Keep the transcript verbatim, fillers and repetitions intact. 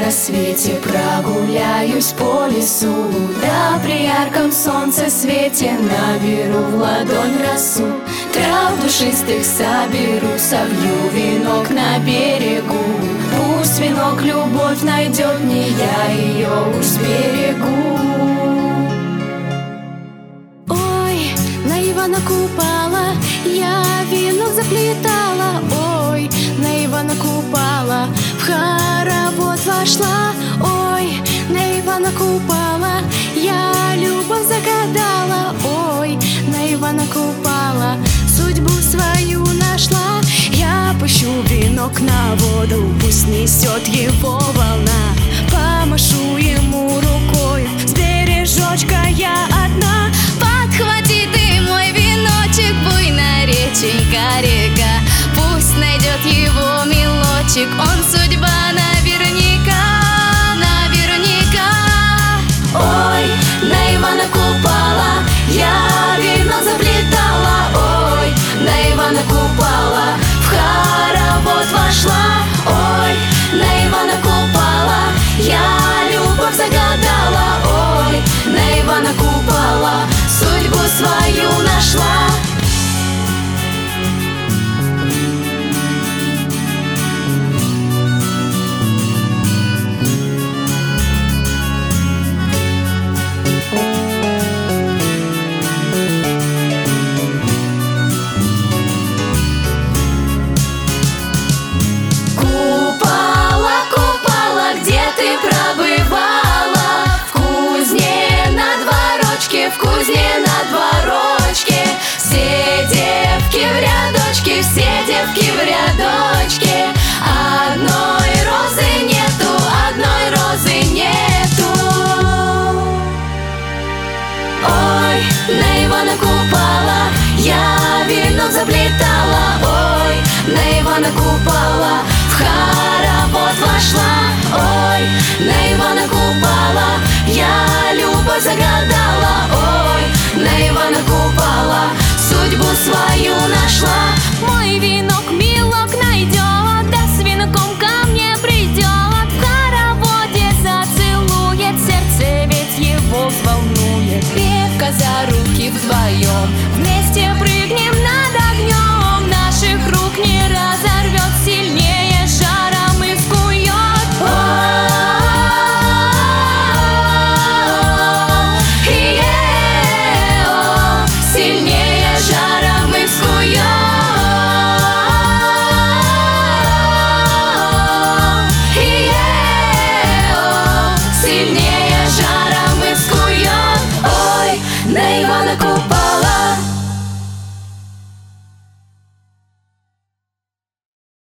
рассвете прогуляюсь по лесу, да при ярком солнце свете наберу в ладонь росу. Трав душистых соберу, совью венок на берегу. Пусть венок любовь найдет, не я ее уж сберегу. Ой, на Ивана Купала я венок заплетала. Ой, на Ивана Купала в хоровод вошла. Ой, на Ивана Купала я любовь загадала. Ой, на Ивана Купала судьбу свою нашла. Я пущу венок на воду, пусть несет его волна. Помашу ему рукой, с бережочка я одна. Подхвати ты мой веночек, буйная реченька река. Пусть найдет его мелочек, он судьба наверняка, наверняка. Ой, на Ивана Купала я венок заплетала. Ой, на Ивана Купала в хоровод вошла. Ой, на Ивана Купала я любовь загадала. Ой, на Ивана Купала судьбу свою нашла. В кузне на дворочке все девки в рядочке, все девки в рядочке. Одной розы нету, одной розы нету. Ой, на Ивана Купала я венок заплетала. Ой, на Ивана Купала в хоровод вошла. Ой, на Ивана Купала я любовь загадала. Ой, на Ивана Купала судьбу свою нашла. Мой венок милок найдет, да с венком ко мне придет. В хороводе зацелует, сердце ведь его взволнует. Крепко за руки вдвоем вместе прыгнем над огнем. Наших рук не разорвет, сильнее жаром и скует. Сильнее жаром и скует. Сильнее жаром и скует. Ой, на Ивана Купала